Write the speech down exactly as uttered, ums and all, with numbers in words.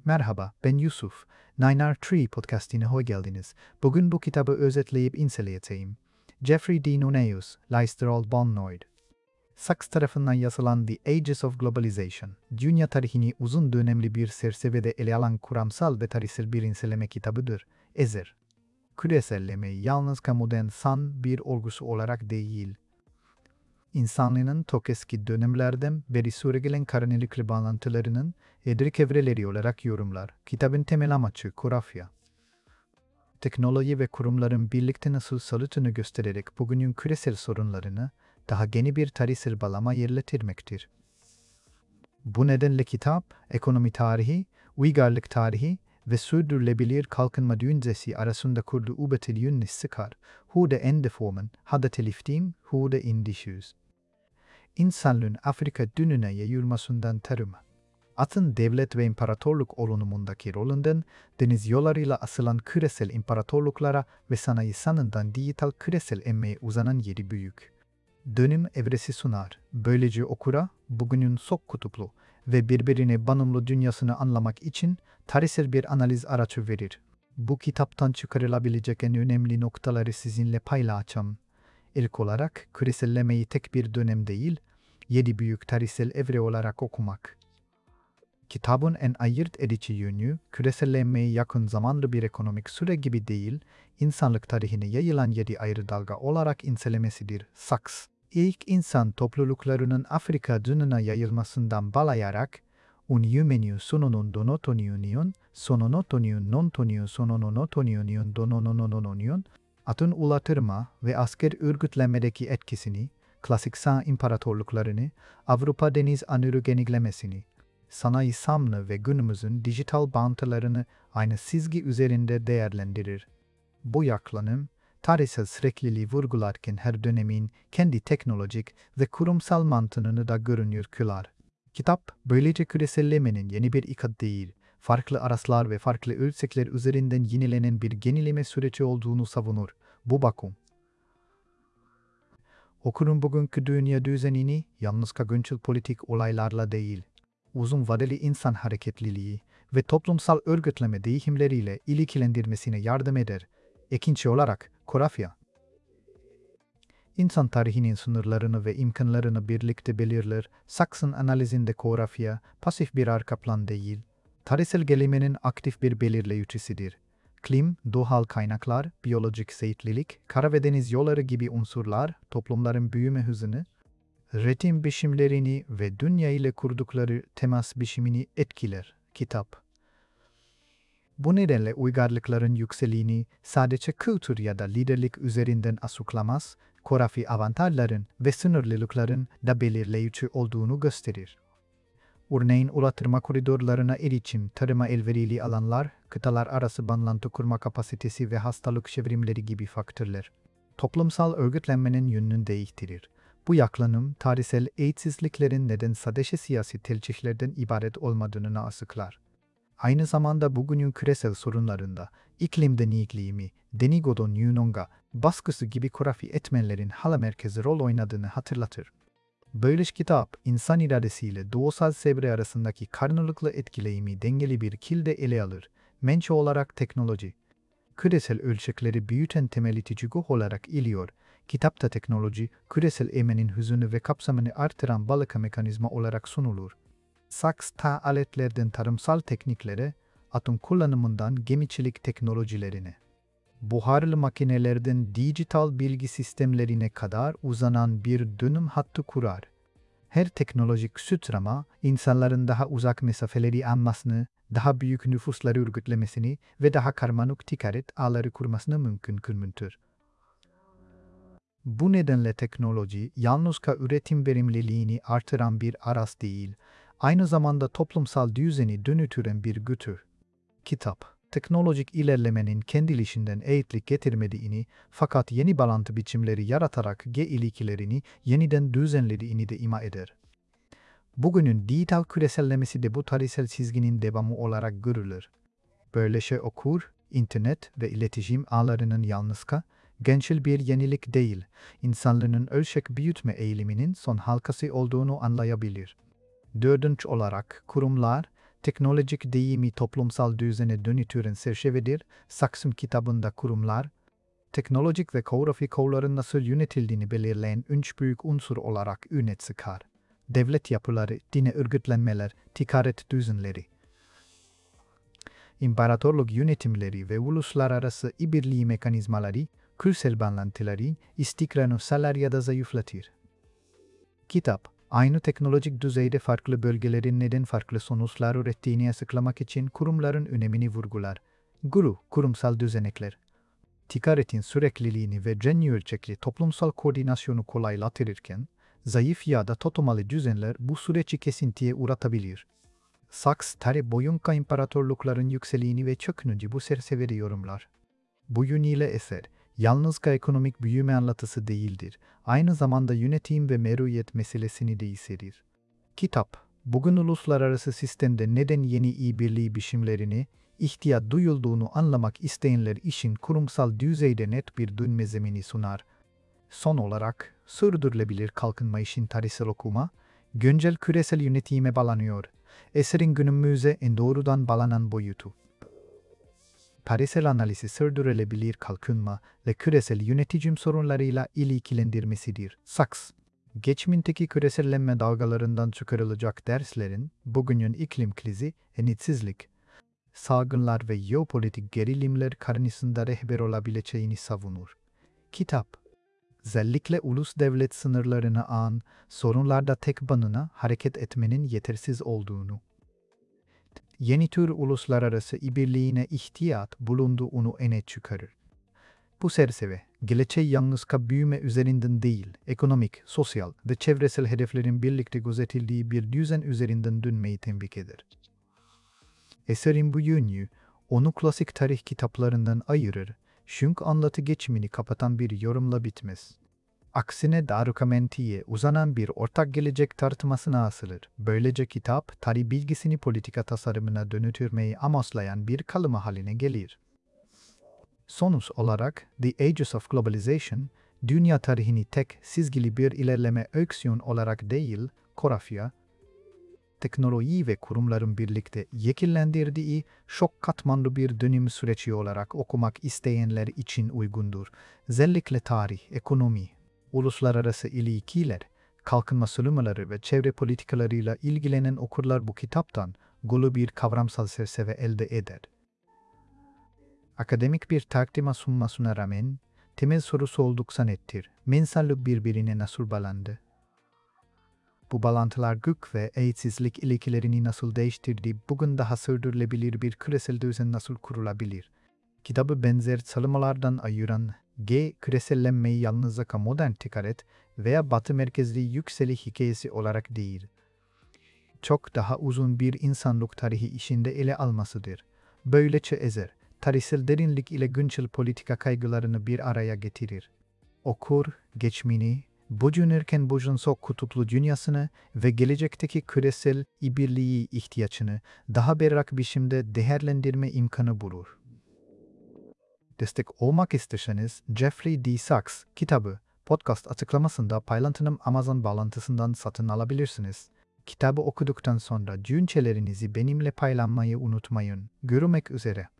Merhaba, ben Yusuf. Nine R Tree podcastine hoş geldiniz. Bugün bu kitabı özetleyip inceleyeceğim. Jeffrey D. Nuneus, Leicester Old Bonnoid. Sachs tarafından yazılan The Ages of Globalization, dünya tarihini uzun dönemli bir çerçevede ele alan kuramsal ve tarihsel bir inceleme kitabıdır. Ezer. Küreselleme yalnızca modern san bir olgusu olarak değil, İnsanlığın çok eski dönemlerden beri süregelen karınlıklı bağlantılarının edrik evreleri olarak yorumlar. Kitabın temel amacı coğrafya, teknoloji ve kurumların birlikte nasıl çalıştığını göstererek bugünün küresel sorunlarını daha yeni bir tarihsel bağlama yerleştirmektir. Bu nedenle kitap, ekonomi tarihi, uygarlık tarihi ve sürdürülebilir kalkınma düşüncesi arasında kurduğu ubetel yönünü sıkar, hu da endeformen, ha da teliftim, hu da indişüz. İnsanlığın Afrika dününe yayılmasından tarıma, atın devlet ve imparatorluk olunumundaki rolünden deniz yollarıyla asılan küresel imparatorluklara ve sanayi sanından dijital küresel emmeye uzanan yedi büyük dönüm evresi sunar. Böylece okura bugünün çok kutuplu ve birbirine bağımlı dünyasını anlamak için tarihsel bir analiz aracı verir. Bu kitaptan çıkarılabilecek en önemli noktaları sizinle paylaşacağım. İlk olarak küresellemeyi tek bir dönem değil, yedi büyük tarihsel evre olarak okumak. Kitabın en ayırt edici yönü, küresellemeyi yakın zamanlı bir ekonomik süre gibi değil, insanlık tarihine yayılan yedi ayrı dalga olarak incelemesidir. Sachs, ilk insan topluluklarının Afrika dününe yayılmasından bağlayarak, un yümeniu sonunun donotoniunion, sononotoniun non-toniun sononotoniunion donononononion, atın ulaştırma ve asker örgütlenmedeki etkisini, klasik sağ imparatorluklarını, Avrupa deniz anırı genişlemesini, sanayi samını ve günümüzün dijital bağıntılarını aynı çizgi üzerinde değerlendirir. Bu yaklanım, tarihsel sürekliliği vurgularken her dönemin kendi teknolojik ve kurumsal mantığını da görünür kılar. Kitap, böylece küresellemenin yeni bir ikat değil, farklı araçlar ve farklı ölçekler üzerinden yenilenen bir yenileme süreci olduğunu savunur. Bu bakım, okurun bugünkü dünya düzenini yalnızca güncel politik olaylarla değil, uzun vadeli insan hareketliliği ve toplumsal örgütleme değişimleriyle ilgilendirmesine yardım eder. İkinci olarak, coğrafya. İnsan tarihinin sınırlarını ve imkanlarını birlikte belirler. Sachs'ın analizinde coğrafya, pasif bir arka plan değil, tarihsel gelişmenin aktif bir belirleyicisidir. Klim, doğal kaynaklar, biyolojik çeşitlilik, kara ve deniz yolları gibi unsurlar, toplumların büyüme hızını, üretim biçimlerini ve dünya ile kurdukları temas biçimini etkiler. Kitap. Bu nedenle uygarlıkların yükselini sadece kültür ya da liderlik üzerinden açıklamaz, coğrafi avantajların ve sınırlılıkların da belirleyici olduğunu gösterir. Örneğin ulaştırma koridorlarına erişim, tarıma elverili alanlar, kıtalar arası bağlantı kurma kapasitesi ve hastalık çevrimleri gibi faktörler, toplumsal örgütlenmenin yönünü değiştirir. Bu yaklanım, tarihsel eşitsizliklerin neden sadece siyasi tercihlerden ibaret olmadığını açıklar. Aynı zamanda bugünün küresel sorunlarında, iklim değişikliği, Denigodon Yunonga, baskısı gibi coğrafi etmenlerin hala merkezi rol oynadığını hatırlatır. Böylece kitap, insan iradesiyle doğusal çevre arasındaki karşılıklı etkileyimi dengeli bir kilde ele alır. Mençe olarak teknoloji, küresel ölçekleri büyüten temel itici güç olarak iliyor. Kitapta teknoloji, küresel emenin hızını ve kapsamını artıran balika mekanizma olarak sunulur. Sachs ta aletlerden tarımsal tekniklere, atom kullanımından gemicilik teknolojilerine, buharlı makinelerden dijital bilgi sistemlerine kadar uzanan bir dönüm hattı kurar. Her teknolojik sıçrama, insanların daha uzak mesafeleri almasını, daha büyük nüfusları örgütlemesini ve daha karmaşık ticaret ağları kurmasını mümkün kılmıştır. Bu nedenle teknoloji, yalnızca üretim verimliliğini artıran bir araç değil, aynı zamanda toplumsal düzeni dönüştüren bir güçtür. Kitap, teknolojik ilerlemenin kendiliğinden eğitlik getirmediğini fakat yeni bağlantı biçimleri yaratarak ge ilişkilerini yeniden düzenlediğini de ima eder. Bugünün dijital küresellemesi de bu tarihsel çizginin devamı olarak görülür. Böylece okur, internet ve iletişim ağlarının yalnızca gençil bir yenilik değil, insanlığın ölçek büyütme eğiliminin son halkası olduğunu anlayabilir. Dördüncü olarak kurumlar, teknolojik deyimi toplumsal düzene dönütüren çerçevedir. Saks'ın kitabında kurumlar, teknolojik ve coğrafi kolların nasıl yönetildiğini belirleyen üç büyük unsur olarak öne çıkar. Devlet yapıları, dine örgütlenmeler, ticaret düzenleri, imparatorluk yönetimleri ve uluslararası işbirliği mekanizmaları, küresel bağlantıları, istikrarını sağlar ya da zayıflatır. Kitap, aynı teknolojik düzeyde farklı bölgelerin neden farklı sonuçlar ürettiğini açıklamak için kurumların önemini vurgular. Guru, kurumsal düzenekler, ticaretin sürekliliğini ve genel ölçekli toplumsal koordinasyonu kolaylaştırırken, zayıf ya da tutmalı düzenler bu süreci kesintiye uğratabilir. Saks, tarih boyunca imparatorlukların yükselişini ve çökününcü bu çerçevede yorumlar. Bu yönüyle eser, yalnızca ekonomik büyüme anlatısı değildir, aynı zamanda yönetim ve meşruiyet meselesini de içerir. Kitap, bugün uluslararası sistemde neden yeni işbirliği biçimlerini, ihtiyaç duyulduğunu anlamak isteyenler için kurumsal düzeyde net bir dönme zemini sunar. Son olarak, sürdürülebilir kalkınma için tarihsel okuma, güncel küresel yönetime bağlanıyor. Eserin günümüze en doğrudan bağlanan boyutu. Tarihsel analizi sürdürülebilir kalkınma ve küresel yönetim sorunlarıyla ilişkilendirmesidir. Saks, geçmişteki küresellenme dalgalarından çıkarılacak derslerin, bugünün iklim krizi, eşitsizlik, salgınlar ve jeopolitik gerilimler karşısında rehber olabileceğini savunur. Kitap, özellikle ulus devlet sınırlarına ağan sorunlarda tek başına hareket etmenin yetersiz olduğunu, yeni tür uluslararası işbirliğine ihtiyaç bulunduğunu öne çıkarır. Bu çerçeve, geleceği yalnızca büyüme üzerinden değil, ekonomik, sosyal ve çevresel hedeflerin birlikte gözetildiği bir düzen üzerinden dönmeyi tembik eder. Eserin bu yönü, onu klasik tarih kitaplarından ayırır, çünkü anlatı geçimini kapatan bir yorumla bitmez. Aksine dokumentiye uzanan bir ortak gelecek tartışmasına asılır. Böylece kitap, tarih bilgisini politika tasarımına dönüştürmeyi amaçlayan bir kalma haline gelir. Sonuç olarak, The Ages of Globalization, dünya tarihini tek çizgili bir ilerleme öyküsü olarak değil, coğrafya, teknoloji ve kurumların birlikte yekillendirdiği çok katmanlı bir dönüm süreci olarak okumak isteyenler için uygundur. Özellikle tarih, ekonomi, uluslararası ilişkiler, kalkınma sorunları ve çevre politikalarıyla ilgilenen okurlar bu kitaptan golu bir kavramsal çerçeve elde eder. Akademik bir takdime sunmasına rağmen, temel sorusu oldukça nettir. Mensallık birbirine nasıl bağlandı? Bu bağlantılar gök ve eşitsizlik ilişkilerini nasıl değiştirdi, bugün daha sürdürülebilir bir küresel düzen nasıl kurulabilir? Kitabı benzer çalışmalardan ayıran, G. Küresellenmeyi yalnızca modern ticaret veya batı merkezli yükseliş hikayesi olarak değil, çok daha uzun bir insanlık tarihi içinde ele almasıdır. Böylece eser, tarihsel derinlik ile güncel politika kaygılarını bir araya getirir. Okur, geçmişini, bugünürken bugün çok kutuplu dünyasını ve gelecekteki küresel işbirliği ihtiyaçını daha berrak biçimde değerlendirme imkanı bulur. Destek olmak isterseniz Jeffrey D. Sachs kitabı podcast açıklamasında paylaştığım Amazon bağlantısından satın alabilirsiniz. Kitabı okuduktan sonra düşüncelerinizi benimle paylaşmayı unutmayın. Görüşmek üzere.